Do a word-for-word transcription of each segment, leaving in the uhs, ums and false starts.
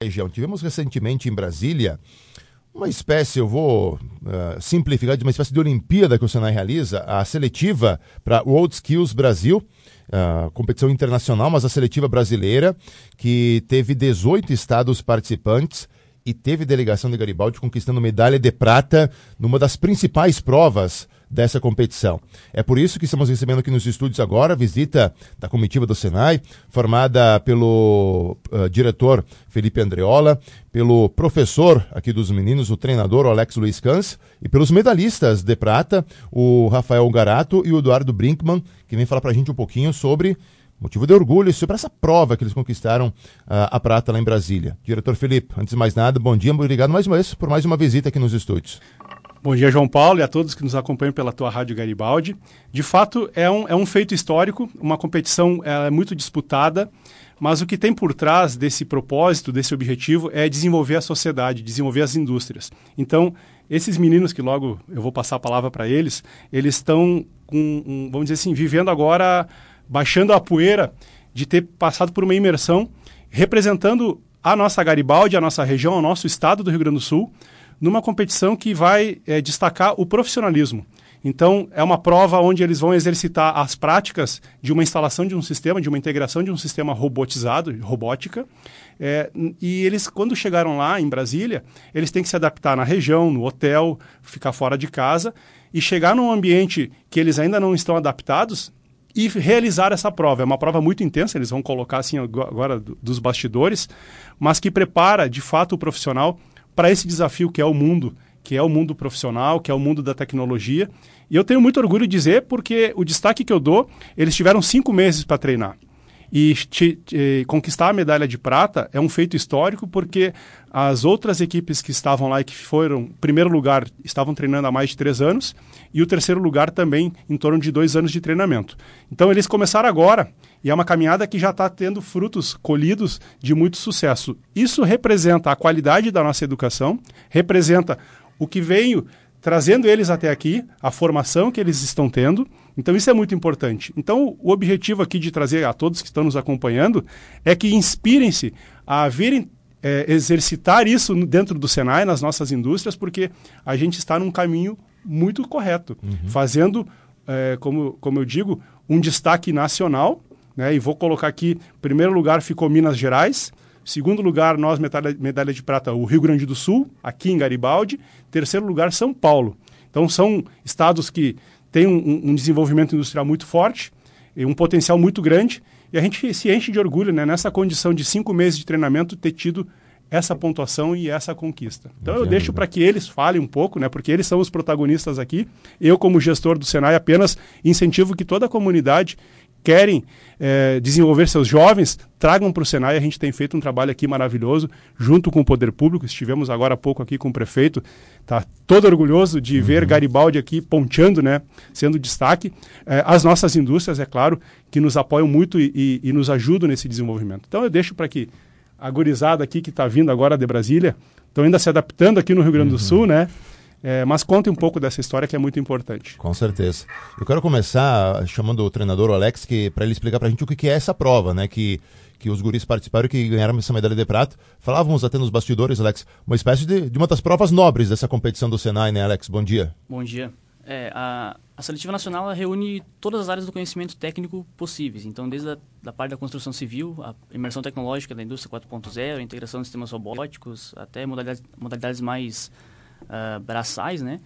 região. Tivemos recentemente em Brasília uma espécie, eu vou uh, simplificar, de uma espécie de Olimpíada que o Senai realiza, a seletiva para World Skills Brasil, uh, competição internacional, mas a seletiva brasileira, que teve dezoito estados participantes e teve delegação de Garibaldi conquistando medalha de prata numa das principais provas dessa competição. É por isso que estamos recebendo aqui nos estúdios agora a visita da comitiva do Senai, formada pelo uh, diretor Felipe Andreola, pelo professor aqui dos meninos, o treinador o Alex Luiz Cans, e pelos medalhistas de prata, o Rafael Garato e o Eduardo Brinkman, que vem falar pra gente um pouquinho sobre motivo de orgulho, sobre essa prova que eles conquistaram uh, a prata lá em Brasília. Diretor Felipe, antes de mais nada, bom dia, obrigado mais uma vez por mais uma visita aqui nos estúdios. Bom dia, João Paulo, e a todos que nos acompanham pela tua Rádio Garibaldi. De fato, é um, é um feito histórico, uma competição é muito disputada, mas o que tem por trás desse propósito, desse objetivo, é desenvolver a sociedade, desenvolver as indústrias. Então, esses meninos que logo eu vou passar a palavra para eles, eles estão, com, um, vamos dizer assim, vivendo agora, baixando a poeira de ter passado por uma imersão, representando a nossa Garibaldi, a nossa região, o nosso estado do Rio Grande do Sul, numa competição que vai é, destacar o profissionalismo. Então, é uma prova onde eles vão exercitar as práticas de uma instalação de um sistema, de uma integração de um sistema robotizado, robótica, é, e eles, quando chegaram lá em Brasília, eles têm que se adaptar na região, no hotel, ficar fora de casa, e chegar num ambiente que eles ainda não estão adaptados e realizar essa prova. É uma prova muito intensa, eles vão colocar assim agora dos bastidores, mas que prepara, de fato, o profissional para esse desafio que é o mundo, que é o mundo profissional, que é o mundo da tecnologia. E eu tenho muito orgulho de dizer, porque o destaque que eu dou, eles tiveram cinco meses para treinar. E te, te, conquistar a medalha de prata é um feito histórico, porque as outras equipes que estavam lá e que foram, primeiro lugar, estavam treinando há mais de três anos, e o terceiro lugar também em torno de dois anos de treinamento. Então eles começaram agora, e é uma caminhada que já está tendo frutos colhidos de muito sucesso. Isso representa a qualidade da nossa educação, representa o que veio trazendo eles até aqui, a formação que eles estão tendo. Então isso é muito importante. Então o objetivo aqui de trazer a todos que estão nos acompanhando é que inspirem-se a virem é, exercitar isso dentro do Senai, nas nossas indústrias, porque a gente está num caminho muito correto, uhum. fazendo, é, como, como eu digo, um destaque nacional, né? E vou colocar aqui, em primeiro lugar ficou Minas Gerais, segundo lugar, nós, medalha, medalha de prata, o Rio Grande do Sul, aqui em Garibaldi, terceiro lugar, São Paulo. Então são estados que têm um, um desenvolvimento industrial muito forte, e um potencial muito grande, e a gente se enche de orgulho, né, nessa condição de cinco meses de treinamento ter tido essa pontuação e essa conquista. Então eu deixo para que eles falem um pouco, né, porque eles são os protagonistas aqui. Eu, como gestor do Senai, apenas incentivo que toda a comunidade querem é, desenvolver seus jovens, tragam para o Senai. A gente tem feito um trabalho aqui maravilhoso, junto com o Poder Público. Estivemos agora há pouco aqui com o prefeito, está todo orgulhoso de uhum. ver Garibaldi aqui ponteando, né, sendo destaque. É, as nossas indústrias, é claro, que nos apoiam muito e, e, e nos ajudam nesse desenvolvimento. Então eu deixo para que a gurizada aqui que está vindo agora de Brasília, estão ainda se adaptando aqui no Rio Grande do uhum. Sul, né? É, mas conte um pouco dessa história que é muito importante. Com certeza. Eu quero começar chamando o treinador o Alex para ele explicar para a gente o que, que é essa prova, né? Que, que os guris participaram e que ganharam essa medalha de prata. Falávamos até nos bastidores, Alex, uma espécie de, de uma das provas nobres dessa competição do Senai, né, Alex? Bom dia. Bom dia. É, a, a Seletiva Nacional ela reúne todas as áreas do conhecimento técnico possíveis. Então, desde a da parte da construção civil, a imersão tecnológica da indústria quatro ponto zero, a integração de sistemas robóticos, até modalidades, modalidades mais uh, braçais, né?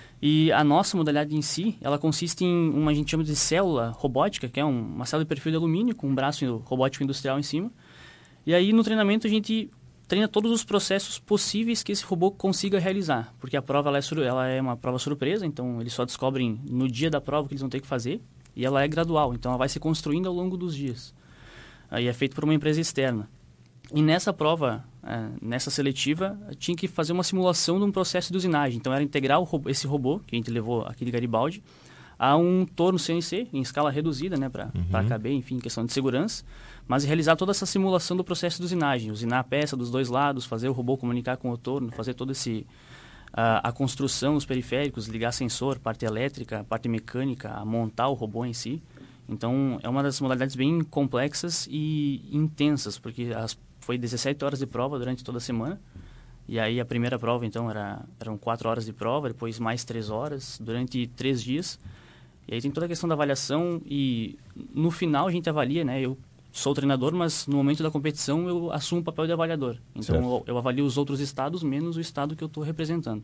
E a nossa modalidade em si, ela consiste em uma, a gente chama de célula robótica, que é um, uma célula de perfil de alumínio com um braço robótico industrial em cima. E aí, no treinamento, a gente treina todos os processos possíveis que esse robô consiga realizar, porque a prova ela é, ela é uma prova surpresa, então eles só descobrem no dia da prova o que eles vão ter que fazer, e ela é gradual, então ela vai se construindo ao longo dos dias. Aí é feito por uma empresa externa. E nessa prova, é, nessa seletiva, tinha que fazer uma simulação de um processo de usinagem, então era integrar o robô, esse robô, que a gente levou aqui de Garibaldi, a um torno C N C, em escala reduzida, né, para uhum. caber, enfim, questão de segurança, mas realizar toda essa simulação do processo de usinagem, usinar a peça dos dois lados, fazer o robô comunicar com o torno, fazer toda esse, a, a construção dos periféricos, ligar sensor, parte elétrica, parte mecânica, a montar o robô em si. Então, é uma das modalidades bem complexas e intensas, porque as foi dezessete horas de prova durante toda a semana. E aí a primeira prova, então, era, eram quatro horas de prova, depois mais três horas, durante três dias. E aí tem toda a questão da avaliação e no final a gente avalia, né? Eu sou treinador, mas no momento da competição eu assumo o papel de avaliador. Então eu, eu avalio os outros estados menos o estado que eu estou representando.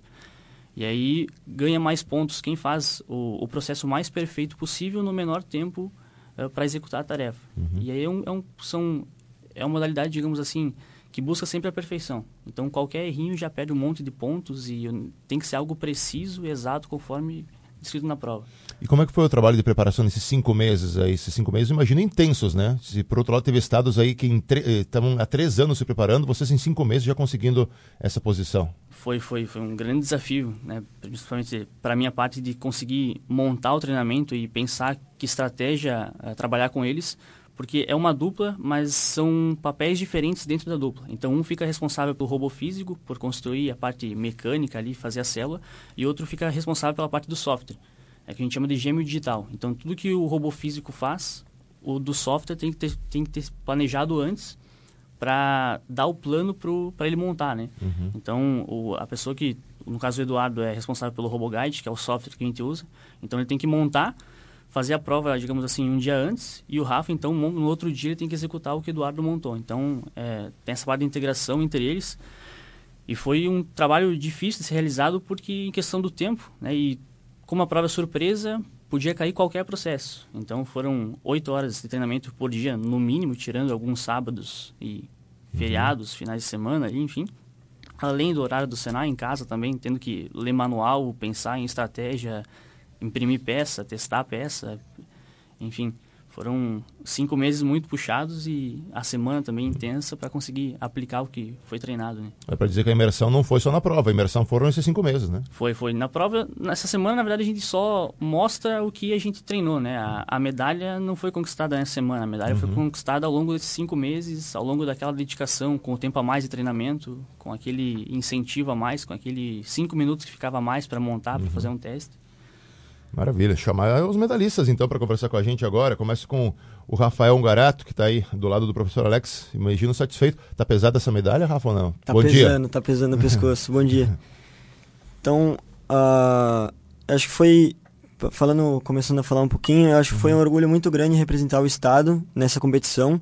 E aí ganha mais pontos quem faz o, o processo mais perfeito possível no menor tempo uh, para executar a tarefa. Uhum. E aí é, um, é, um, são, é uma modalidade, digamos assim, que busca sempre a perfeição. Então qualquer errinho já perde um monte de pontos e tem que ser algo preciso, exato, conforme descrito na prova. E como é que foi o trabalho de preparação nesses cinco meses aí? Esses cinco meses, imagino, intensos, né? Se por outro lado teve estados aí que estavam há três anos se preparando, vocês em cinco meses já conseguindo essa posição. Foi, foi, foi um grande desafio, né? Principalmente para a minha parte de conseguir montar o treinamento e pensar que estratégia uh, trabalhar com eles, porque é uma dupla, mas são papéis diferentes dentro da dupla. Então, um fica responsável pelo robô físico, por construir a parte mecânica ali, fazer a célula, e outro fica responsável pela parte do software, é que a gente chama de gêmeo digital. Então, tudo que o robô físico faz, o do software tem que ter, tem que ter planejado antes para dar o plano para ele montar, né? Uhum. Então, o, a pessoa que, no caso do Eduardo, é responsável pelo RoboGuide, que é o software que a gente usa. Então, ele tem que montar, fazer a prova, digamos assim, um dia antes, e o Rafa, então, no outro dia, ele tem que executar o que o Eduardo montou. Então, é, tem essa parte de integração entre eles. E foi um trabalho difícil de ser realizado porque, em questão do tempo, né? E como a prova é surpresa, podia cair qualquer processo. Então, foram oito horas de treinamento por dia, no mínimo, tirando alguns sábados e feriados, uhum. finais de semana, enfim. Além do horário do Senai, em casa também, tendo que ler manual, pensar em estratégia, imprimir peça, testar peça, enfim. Foram cinco meses muito puxados e a semana também intensa para conseguir aplicar o que foi treinado, né? É para dizer que a imersão não foi só na prova, a imersão foram esses cinco meses, né? Foi, foi. Na prova, nessa semana, na verdade, a gente só mostra o que a gente treinou, né? A, a medalha não foi conquistada nessa semana, a medalha uhum. foi conquistada ao longo desses cinco meses, ao longo daquela dedicação, com o tempo a mais de treinamento, com aquele incentivo a mais, com aquele cinco minutos que ficava a mais para montar, uhum. para fazer um teste. Maravilha. Chamar os medalhistas, então, para conversar com a gente agora. Começa com o Rafael Ungarato, que está aí do lado do professor Alex. Imagino satisfeito. Tá pesada essa medalha, Rafa, ou não? Tá Bom pesando, dia. tá pesando no pescoço. Bom dia. Então, uh, acho que foi, falando, começando a falar um pouquinho, acho que foi um orgulho muito grande representar o estado nessa competição.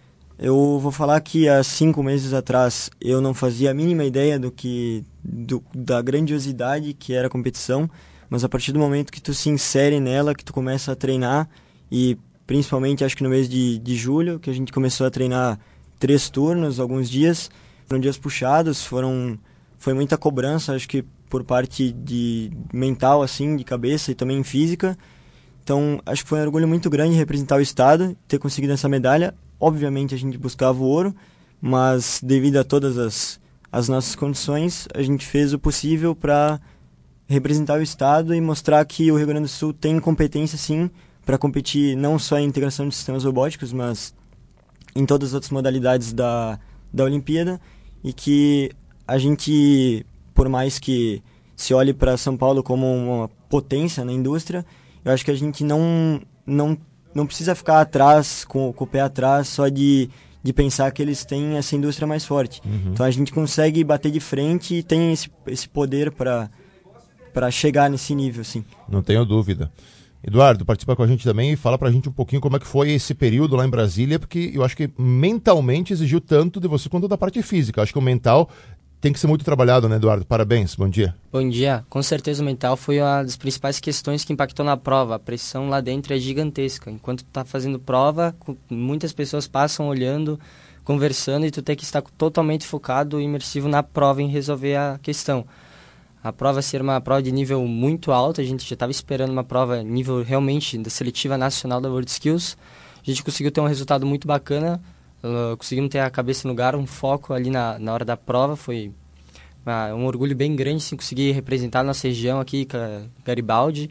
Eu vou falar que há cinco meses atrás eu não fazia a mínima ideia do que, do, da grandiosidade que era a competição. Mas a partir do momento que tu se insere nela, que tu começa a treinar, e principalmente acho que no mês de, de julho, que a gente começou a treinar três turnos, alguns dias, foram dias puxados, foram, foi muita cobrança, acho que por parte de mental, assim, de cabeça e também física. Então, acho que foi um orgulho muito grande representar o estado, ter conseguido essa medalha. Obviamente a gente buscava o ouro, mas devido a todas as, as nossas condições, a gente fez o possível para representar o estado e mostrar que o Rio Grande do Sul tem competência, sim, para competir não só em integração de sistemas robóticos, mas em todas as outras modalidades da, da Olimpíada, e que a gente, por mais que se olhe para São Paulo como uma potência na indústria, eu acho que a gente não, não, não precisa ficar atrás, com, com o pé atrás, só de, de pensar que eles têm essa indústria mais forte. Uhum. Então a gente consegue bater de frente e tem esse, esse poder para para chegar nesse nível, sim. Não tenho dúvida. Eduardo, participa com a gente também e fala pra gente um pouquinho como é que foi esse período lá em Brasília, porque eu acho que mentalmente exigiu tanto de você quanto da parte física. Eu acho que o mental tem que ser muito trabalhado, né, Eduardo? Parabéns, bom dia. Bom dia. Com certeza o mental foi uma das principais questões que impactou na prova. A pressão lá dentro é gigantesca. Enquanto tu tá fazendo prova, muitas pessoas passam olhando, conversando, e tu tem que estar totalmente focado e imersivo na prova em resolver a questão. A prova ser uma prova de nível muito alto, a gente já estava esperando uma prova nível realmente da seletiva nacional da World Skills. A gente conseguiu ter um resultado muito bacana, uh, conseguimos ter a cabeça no lugar, um foco ali na, na hora da prova. Foi uma, um orgulho bem grande assim, conseguir representar a nossa região aqui, Garibaldi,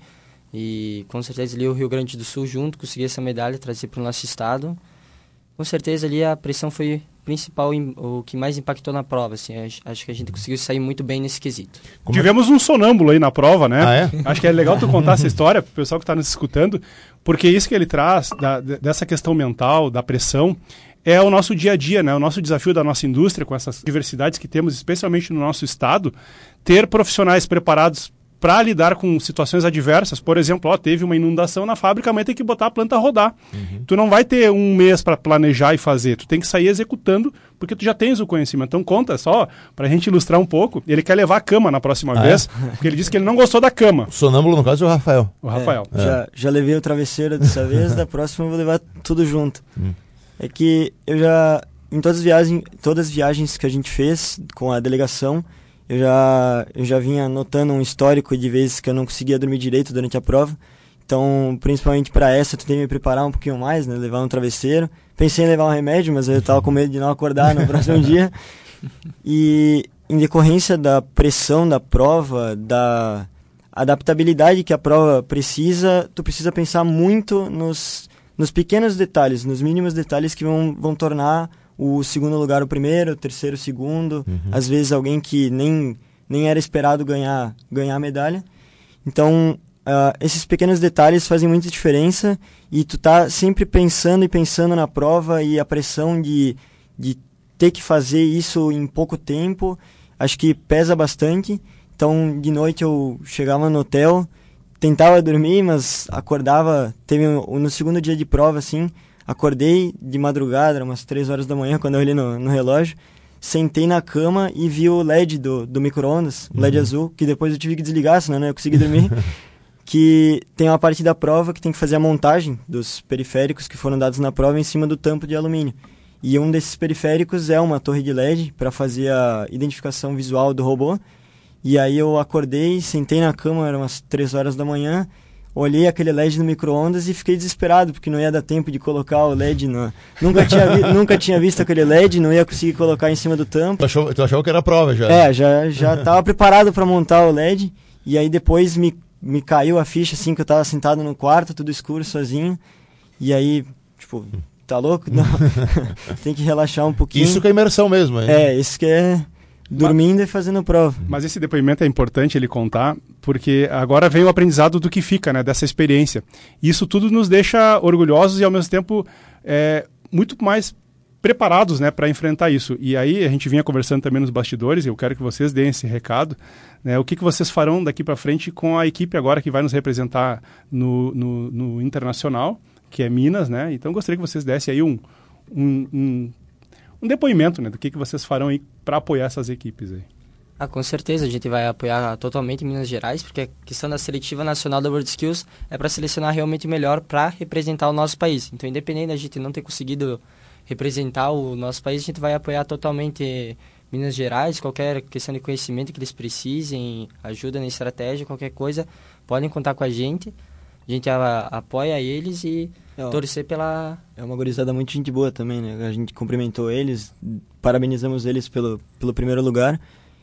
e com certeza ali o Rio Grande do Sul junto, conseguir essa medalha, trazer para o nosso estado. Com certeza ali a pressão foi principal, o que mais impactou na prova, assim, acho que a gente conseguiu sair muito bem nesse quesito. Como Tivemos é? um sonâmbulo aí na prova, né? Ah, é? Acho que é legal tu contar essa história pro pessoal que está nos escutando, porque isso que ele traz, da, dessa questão mental, da pressão, é o nosso dia a dia, né? O nosso desafio da nossa indústria, com essas diversidades que temos, especialmente no nosso estado, ter profissionais preparados para lidar com situações adversas. Por exemplo, ó, teve uma inundação na fábrica, amanhã tem que botar a planta a rodar. Uhum. Tu não vai ter um mês para planejar e fazer, tu tem que sair executando, porque tu já tens o conhecimento. Então conta só, para a gente ilustrar um pouco, ele quer levar a cama na próxima ah, vez, é? Porque ele disse que ele não gostou da cama. O sonâmbulo, no caso, é o Rafael. O Rafael. É, é. Já, já levei o travesseiro dessa vez, da próxima eu vou levar tudo junto. Hum. É que eu já, em todas as viagens, todas as viagens que a gente fez com a delegação, Eu já, eu já vinha anotando um histórico de vezes que eu não conseguia dormir direito durante a prova. Então, principalmente para essa, eu tentei me preparar um pouquinho mais, né? Levar um travesseiro. Pensei em levar um remédio, mas eu estava com medo de não acordar no próximo dia. E em decorrência da pressão da prova, da adaptabilidade que a prova precisa, tu precisa pensar muito nos, nos pequenos detalhes, nos mínimos detalhes que vão, vão tornar o segundo lugar o primeiro, o terceiro o segundo, uhum. Às vezes alguém que nem, nem era esperado ganhar, ganhar a medalha. Então, uh, esses pequenos detalhes fazem muita diferença e tu tá sempre pensando e pensando na prova e a pressão de, de ter que fazer isso em pouco tempo, acho que pesa bastante. Então, de noite eu chegava no hotel, tentava dormir, mas acordava, teve um, no segundo dia de prova, assim, acordei de madrugada, eram umas três horas da manhã, quando eu olhei no, no relógio, sentei na cama e vi o L E D do, do micro-ondas, o L E D uhum. azul, que depois eu tive que desligar, senão não ia conseguir dormir, que tem uma parte da prova que tem que fazer a montagem dos periféricos que foram dados na prova em cima do tampo de alumínio. E um desses periféricos é uma torre de L E D para fazer a identificação visual do robô. E aí eu acordei, sentei na cama, eram umas três horas da manhã, olhei aquele L E D no micro-ondas e fiquei desesperado, porque não ia dar tempo de colocar o L E D no... Nunca tinha, vi... Nunca tinha visto aquele L E D, não ia conseguir colocar em cima do tampo. Tu achou, tu achou que era prova já? É, já já estava preparado para montar o L E D, e aí depois me, me caiu a ficha, assim, que eu estava sentado no quarto, tudo escuro, sozinho, e aí, tipo, tá louco? Não. Tem que relaxar um pouquinho. Isso que é imersão mesmo, hein? É, isso que é... Dormindo mas, e fazendo prova. Mas esse depoimento é importante ele contar, porque agora vem o aprendizado do que fica, né, dessa experiência. Isso tudo nos deixa orgulhosos e, ao mesmo tempo, é, muito mais preparados, né, para enfrentar isso. E aí, a gente vinha conversando também nos bastidores, e eu quero que vocês deem esse recado, né, o que, que vocês farão daqui para frente com a equipe agora que vai nos representar no, no, no Internacional, que é Minas, né? Então, eu gostaria que vocês dessem aí um... um, um um depoimento, né, do que, que vocês farão aí para apoiar essas equipes aí. Ah, com certeza, a gente vai apoiar totalmente Minas Gerais, porque a questão da seletiva nacional da WorldSkills é para selecionar realmente o melhor para representar o nosso país. Então, independente da gente não ter conseguido representar o nosso país, a gente vai apoiar totalmente Minas Gerais, qualquer questão de conhecimento que eles precisem, ajuda na estratégia, qualquer coisa, podem contar com a gente. A gente a, apoia eles e é, torcer pela... É uma gurizada muito gente boa também, né? A gente cumprimentou eles, parabenizamos eles pelo, pelo primeiro lugar.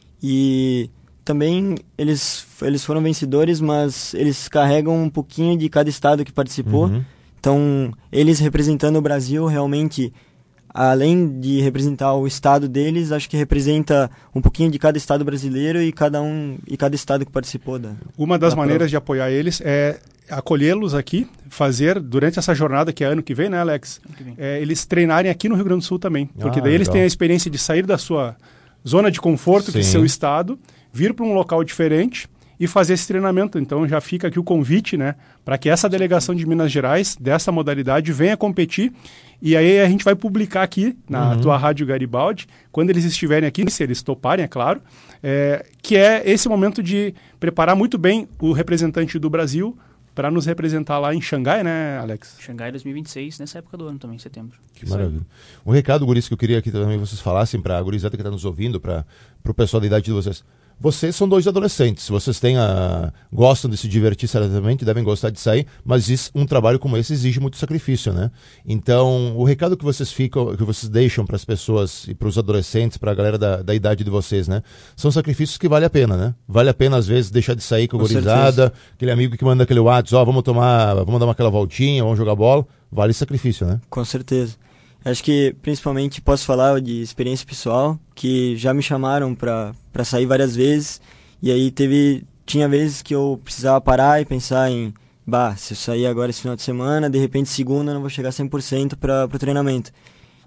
E também eles, eles foram vencedores, mas eles carregam um pouquinho de cada estado que participou. Uhum. Então, eles representando o Brasil, realmente, além de representar o estado deles, acho que representa um pouquinho de cada estado brasileiro e cada um e cada estado que participou da Uma das da maneiras prova. de apoiar eles é acolhê-los aqui, fazer durante essa jornada que é ano que vem, né, Alex? Vem. É, eles treinarem aqui no Rio Grande do Sul também, porque ah, daí eles legal. têm a experiência de sair da sua zona de conforto, Sim. que é seu estado, vir para um local diferente e fazer esse treinamento. Então já fica aqui o convite, né, para que essa delegação de Minas Gerais, dessa modalidade, venha competir. E aí a gente vai publicar aqui na uhum. tua Rádio Garibaldi, quando eles estiverem aqui, se eles toparem, é claro, é, que é esse momento de preparar muito bem o representante do Brasil para nos representar lá em Xangai, né, Alex? Xangai dois mil e vinte e seis, nessa época do ano também, em setembro. Que maravilha. Um recado, guris, que eu queria que também vocês falassem para a gurizada que está nos ouvindo, para o pessoal da idade de vocês. Vocês são dois adolescentes, vocês têm a... gostam de se divertir certamente, devem gostar de sair, mas isso, um trabalho como esse exige muito sacrifício, né? Então, o recado que vocês ficam, que vocês deixam para as pessoas e para os adolescentes, para a galera da, da idade de vocês, né? São sacrifícios que vale a pena, né? Vale a pena, às vezes, deixar de sair com a gurizada, aquele amigo que manda aquele WhatsApp, ó, oh, vamos tomar, vamos dar uma aquela voltinha, vamos jogar bola, vale sacrifício, né? Com certeza. Acho que, principalmente, posso falar de experiência pessoal, que já me chamaram para para sair várias vezes, e aí teve, tinha vezes que eu precisava parar e pensar em, bah, se eu sair agora esse final de semana, de repente segunda eu não vou chegar cem por cento para o treinamento.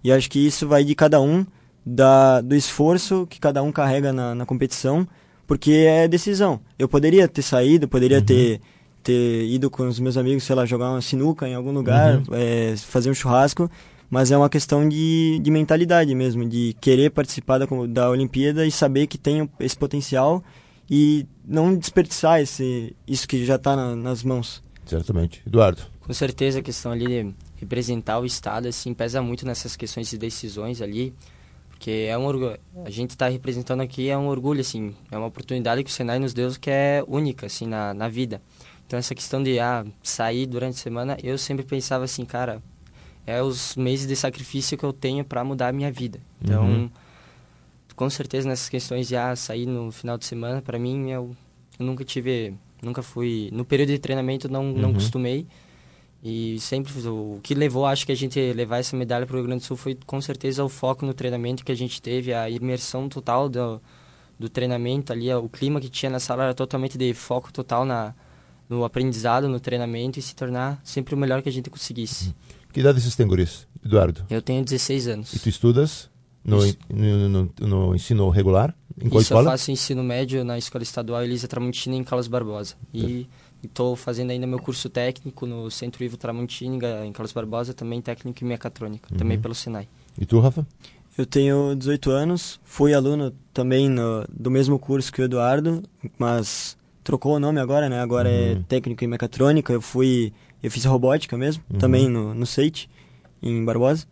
E acho que isso vai de cada um, da, do esforço que cada um carrega na, na competição, porque é decisão. Eu poderia ter saído, poderia uhum. ter, ter ido com os meus amigos, sei lá, jogar uma sinuca em algum lugar, uhum. é, fazer um churrasco, mas é uma questão de, de mentalidade mesmo, de querer participar da, da Olimpíada e saber que tem esse potencial e não desperdiçar esse, isso que já está na, nas mãos. Certamente. Eduardo? Com certeza a questão ali de representar o Estado assim, pesa muito nessas questões de decisões ali, porque é um orgulho. A gente está representando aqui é um orgulho, assim, é uma oportunidade que o Senai nos deu que é única assim, na, na vida. Então essa questão de ah, sair durante a semana, eu sempre pensava assim, cara, é os meses de sacrifício que eu tenho para mudar a minha vida. Então, uhum. com certeza nessas questões de ah, sair no final de semana, para mim, eu, eu nunca tive, nunca fui, no período de treinamento não, uhum. não costumei. E sempre, o que levou, acho que a gente levar essa medalha para o Rio Grande do Sul foi com certeza o foco no treinamento que a gente teve, a imersão total do, do treinamento ali, o clima que tinha na sala era totalmente de foco total na, no aprendizado, no treinamento e se tornar sempre o melhor que a gente conseguisse. Uhum. Que idade vocês têm, guris? Eduardo? Eu tenho dezesseis anos. E tu estudas no, no, no, no ensino regular? Em qual Isso, escola? Eu faço ensino médio na Escola Estadual Elisa Tramontina, em Carlos Barbosa. E estou fazendo ainda meu curso técnico no Centro Ivo Tramontina, em Carlos Barbosa, também técnico em mecatrônica, uhum. também pelo Senai. E tu, Rafa? Eu tenho dezoito anos, fui aluno também no, do mesmo curso que o Eduardo, mas trocou o nome agora, né? Agora uhum. é técnico em mecatrônica. Eu fui... Eu fiz robótica mesmo, uhum. também no, no C E I T, em Barbosa.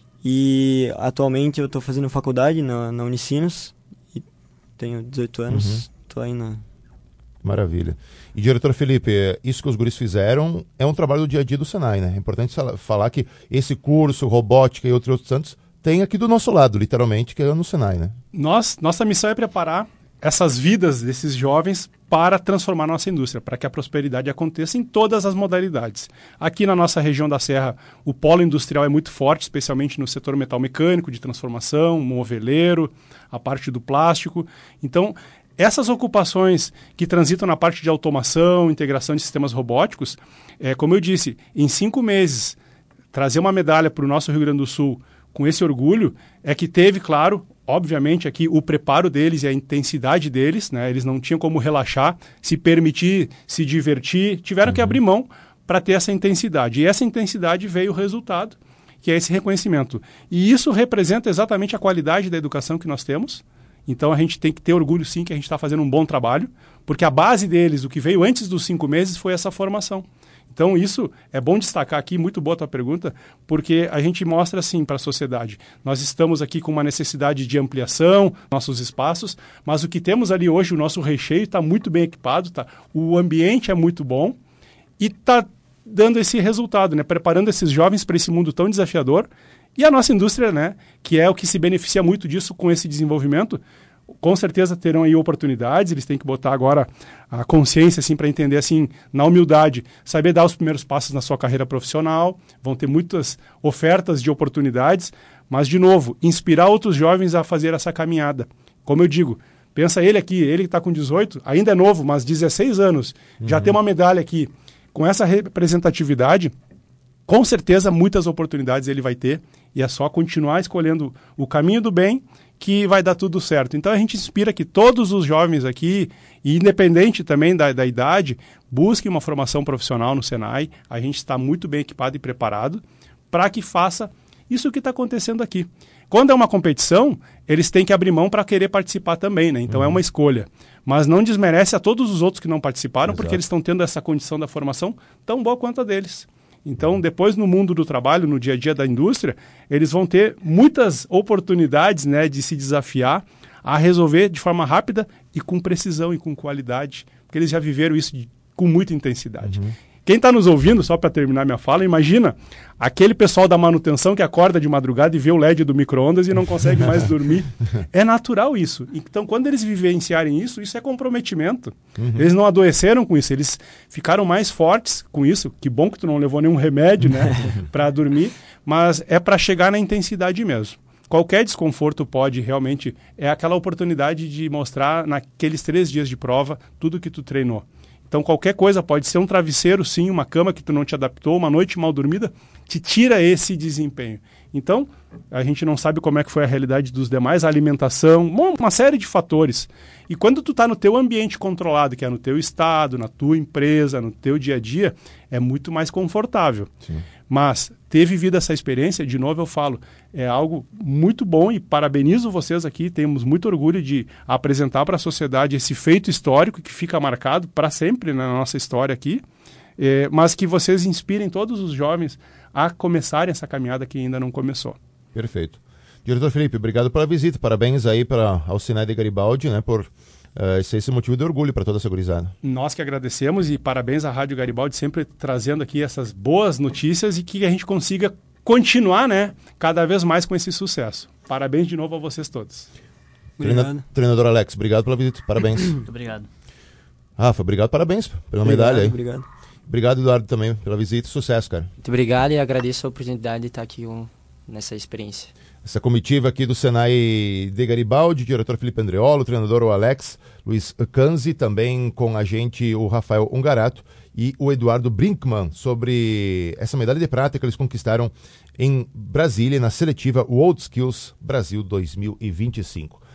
E atualmente eu estou fazendo faculdade na, na Unicinos. E tenho dezoito anos, estou uhum. aí na... Maravilha. E, diretor Felipe, isso que os guris fizeram é um trabalho do dia a dia do Senai, né? É importante falar que esse curso, robótica e outros outros tantos, tem aqui do nosso lado, literalmente, que é no Senai, né? Nós, nossa missão é preparar essas vidas desses jovens para transformar a nossa indústria, para que a prosperidade aconteça em todas as modalidades. Aqui na nossa região da Serra, o polo industrial é muito forte, especialmente no setor metal mecânico, de transformação, moveleiro, a parte do plástico. Então, essas ocupações que transitam na parte de automação, integração de sistemas robóticos, é, como eu disse, em cinco meses, trazer uma medalha para o nosso Rio Grande do Sul com esse orgulho, é que teve, claro, obviamente, aqui o preparo deles e a intensidade deles, né? Eles não tinham como relaxar, se permitir, se divertir, tiveram uhum. que abrir mão para ter essa intensidade. E essa intensidade veio o resultado, que é esse reconhecimento. E isso representa exatamente a qualidade da educação que nós temos. Então, a gente tem que ter orgulho, sim, que a gente está fazendo um bom trabalho, porque a base deles, o que veio antes dos cinco meses, foi essa formação. Então, isso é bom destacar aqui, muito boa a tua pergunta, porque a gente mostra assim para a sociedade. Nós estamos aqui com uma necessidade de ampliação, nossos espaços, mas o que temos ali hoje, o nosso recheio está muito bem equipado, tá? O ambiente é muito bom e está dando esse resultado, né? Preparando esses jovens para esse mundo tão desafiador. E a nossa indústria, né? Que é o que se beneficia muito disso com esse desenvolvimento, com certeza terão aí oportunidades, eles têm que botar agora a consciência assim, para entender assim, na humildade, saber dar os primeiros passos na sua carreira profissional, vão ter muitas ofertas de oportunidades, mas de novo, inspirar outros jovens a fazer essa caminhada. Como eu digo, pensa ele aqui, ele que está com dezoito, ainda é novo, mas dezesseis anos, uhum. já tem uma medalha aqui, com essa representatividade, com certeza muitas oportunidades ele vai ter, e é só continuar escolhendo o caminho do bem, que vai dar tudo certo. Então a gente inspira que todos os jovens aqui, e independente também da, da idade, busquem uma formação profissional no Senai. A gente está muito bem equipado e preparado para que faça isso que está acontecendo aqui. Quando é uma competição, eles têm que abrir mão para querer participar também, né? Então uhum. é uma escolha. Mas não desmerece a todos os outros que não participaram, Exato. Porque eles estão tendo essa condição da formação tão boa quanto a deles. Então, depois no mundo do trabalho, no dia a dia da indústria, eles vão ter muitas oportunidades, né, de se desafiar a resolver de forma rápida e com precisão e com qualidade, porque eles já viveram isso de, com muita intensidade. Uhum. Quem está nos ouvindo, só para terminar minha fala, imagina aquele pessoal da manutenção que acorda de madrugada e vê o L E D do micro-ondas e não consegue mais dormir. É natural isso. Então, quando eles vivenciarem isso, isso é comprometimento. Uhum. Eles não adoeceram com isso, eles ficaram mais fortes com isso. Que bom que tu não levou nenhum remédio, né, para dormir, mas é para chegar na intensidade mesmo. Qualquer desconforto pode realmente... É aquela oportunidade de mostrar naqueles três dias de prova tudo que tu treinou. Então, qualquer coisa pode ser um travesseiro, sim, uma cama que tu não te adaptou, uma noite mal dormida, te tira esse desempenho. Então, a gente não sabe como é que foi a realidade dos demais, a alimentação, uma, uma série de fatores. E quando tu está no teu ambiente controlado, que é no teu estado, na tua empresa, no teu dia a dia, é muito mais confortável. Sim. Mas ter vivido essa experiência, de novo eu falo, é algo muito bom e parabenizo vocês aqui, temos muito orgulho de apresentar para a sociedade esse feito histórico que fica marcado para sempre na nossa história aqui, é, mas que vocês inspirem todos os jovens a começarem essa caminhada que ainda não começou. Perfeito. Diretor Felipe, obrigado pela visita, parabéns aí para ao Senai de Garibaldi, né, por uh, esse, esse motivo de orgulho para toda essa gurizada. Nós que agradecemos e parabéns à Rádio Garibaldi sempre trazendo aqui essas boas notícias e que a gente consiga continuar, né, cada vez mais com esse sucesso. Parabéns de novo a vocês todos. Treina, treinador Alex, obrigado pela visita, parabéns. Muito obrigado. Rafa, obrigado, parabéns pela Obrigado, medalha aí. Obrigado. Obrigado, Eduardo, também pela visita, sucesso, cara. Muito obrigado e agradeço a oportunidade de estar aqui um, nessa experiência. Essa comitiva aqui do Senai de Garibaldi, diretor Felipe Andreolo, treinador o Alex, Luiz Canzi, também com a gente o Rafael Ungarato e o Eduardo Brinkmann, sobre essa medalha de prata que eles conquistaram em Brasília, na seletiva WorldSkills Brasil dois mil e vinte e cinco.